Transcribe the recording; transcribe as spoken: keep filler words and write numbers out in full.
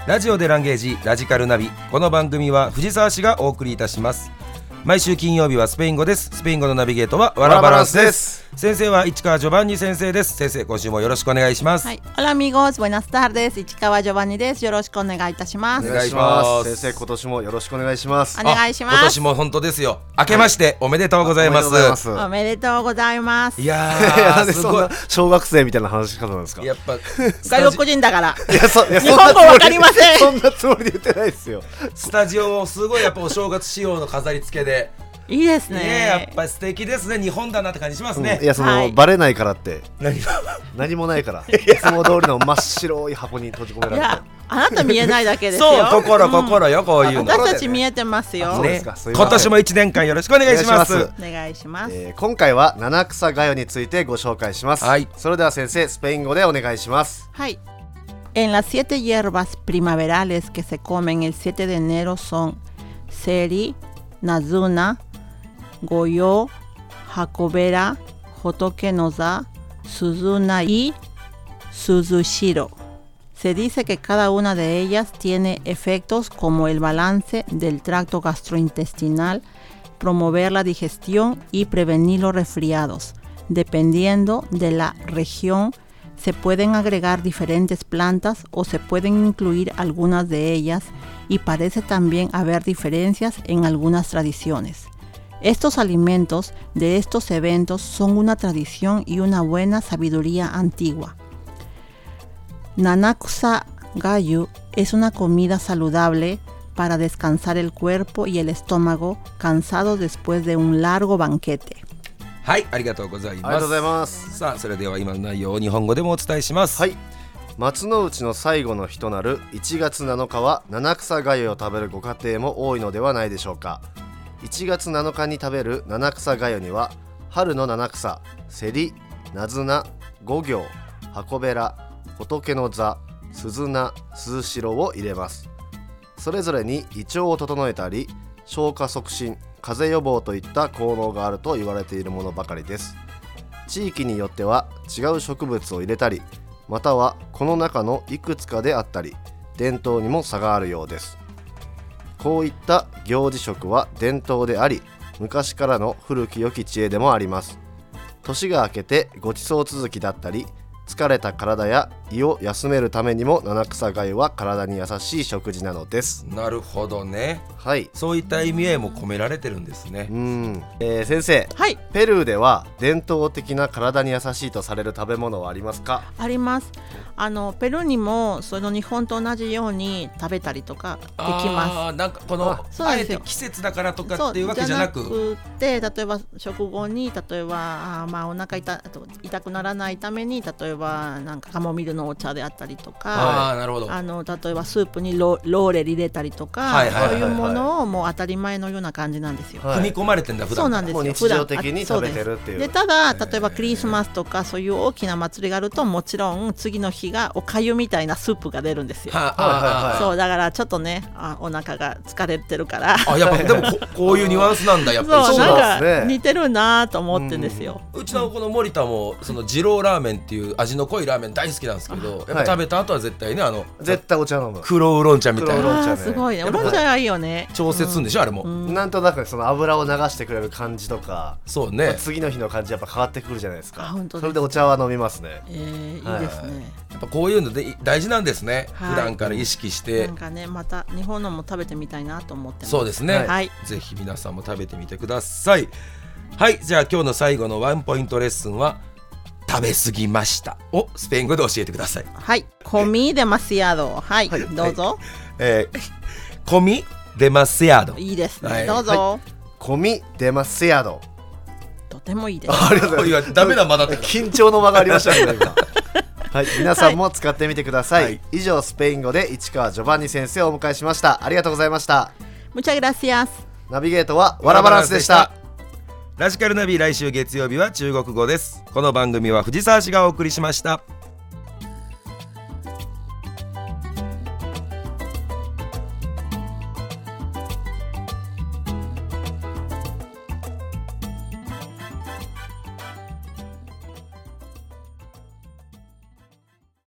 ラジオでランゲージラジカルナビ。この番組は藤沢市がお送りいたします。毎週金曜日はスペイン語です。スペイン語のナビゲートはワラバランスです。先生は市川ジョバンニ先生です。先生、今週もよろしくお願いします。 はい、Hola amigos, buenas tardes. 市川ジョバンニです。よろしくお願いいたします。 お願いします。先生、今年もよろしくお願いします。 お願いします。 今年も本当ですよ。明けましておめでとうございます。 おめでとうございます。 いやー、すごい。 小学生みたいな話し方なんですか。 やっぱ外国人だから。 いや、そ、いや、 日本語わかりません。 そんなつもりで言ってないですよ。 スタジオもすごいやっぱお正月仕様の飾り付けで。 いいですね。 ね、やっぱり素敵ですね。日本だなって感じしますね。 うん、いや、その、はい、バレないからって何何もないからいつも通りの真っ白い箱に閉じ込められて。いや、 あなた見えないだけですよ。 そう、心心よ、こういうの。 私たち見えてますよ。 ね、今年もいちねんかんよろしくお願いします。 お願いします。 えー、今回は七草がゆについてご紹介します。はい、それでは先生、スペイン語でお願いします。 はい。En las siete hierbas primaverales que se comen el siete de enero son seri, nazuna, goyo, jacobera, hotoke no za, suzuna y suzushiro. Se dice que cada una de ellas tiene efectos como el balance del tracto gastrointestinal, promover la digestión y prevenir los resfriados. Dependiendo de la región, se pueden agregar diferentes plantas o se pueden incluir algunas de ellas, y parece también haber diferencias en algunas tradiciones. Estos alimentos de estos eventos son una tradición y una buena sabiduría antigua. Nanakusa Gayu es una comida saludable para descansar el cuerpo y el estómago cansados después de un largo banquete. はい、ありがとうございます。 ありがとうございます。 さあ、それでは今の内容を日本語でもお伝えします。 はい。松の内の最後の日となるいちがつなのかは七草がゆを食べるご家庭も多いのではないでしょうか。いちがつなのかに食べる七草がゆには春の七草、セリ、ナズナ、五行、ハコベラ、仏の座、スズナ、スズシロを入れます。それぞれに胃腸を整えたり、消化促進、風邪予防といった効能があると言われているものばかりです。地域によっては違う植物を入れたり、またはこの中のいくつかであったり、伝統にも差があるようです。こういった行事食は伝統であり、昔からの古き良き知恵でもあります。年が明けてごちそう続きだったり、疲れた体や胃を休めるためにも七草がゆは体に優しい食事なのです。 なるほどね。 はい、 そういった意味合いも込められてるんですね。 うん、えー、先生、 はい、 ペルーでは伝統的な体に優しいとされる食べ物はありますか？ あります。あのペルーにもその日本と同じように食べたりとかできます。 あ、なんかこの あ, あえて季節だからとかっていうわけじゃなく、 そうじゃなくて、例えば食後に例えばあ、まあ、お腹 痛, 痛くならないために、例えばなんかカモミールのお茶であったりとか、 あ、なるほど。 あの例えばスープに ロ, ローレル入れたりとか、はいはいはいはい、そういうものをもう当たり前のような感じなんですよ。 はい、組み込まれてんだ普段。 そうなんですよ。 もう日常的に食べてるっていう。 でただ例えばクリスマスとかそういう大きな祭りがあると、もちろん次の日がおかゆみたいなスープが出るんですよ。はあはあはあ、そうだからちょっとね、あ、お腹が疲れてるから。 あ、やっぱでも こ, こういうニュアンスなんだやっぱり。 そう、なんか似てるなと思ってんですよ。 う, うちのこの森田もその二郎ラーメンっていう味の濃いラーメン大好きなんですけど、やっぱ食べた後は絶対ね、あの絶対お茶飲む。 黒ウーロン茶みたいな。 あ、すごいね。ウーロン茶がいいよね。 調節するんでしょ、うん、あれも、うん、 なんとなくその油を流してくれる感じとか、 そうね、まあ、 次の日の感じやっぱ変わってくるじゃないですか。 あ、本当です。 それでお茶は飲みますね。 えーはい、いいですね。 やっぱこういうので大事なんですね、はい、普段から意識して。 なんかね、また日本のも食べてみたいなと思ってます。 そうですね、はい、ぜひ皆さんも食べてみてください。はい、じゃあ今日の最後のワンポイントレッスンは食べ過ぎましたをスペイン語で教えてください。 はい、comí demasiado。はい、はい、どうぞ。はい、 えー、comí demasiado。 いいですね、はい、どうぞ。 はい、comí demasiado。 とてもいいです。 ありがとうございます。ダメな間だった。緊張の間がありましたね今。はい、皆さんも使ってみてください。はい、以上、スペイン語で市川ジョバンニ先生をお迎えしました。ありがとうございました。 Muchas gracias。 ナビゲートはワラバランスでした。 ラジカルナビ、来週月曜日は中国語です。この番組は藤沢市がお送りしました。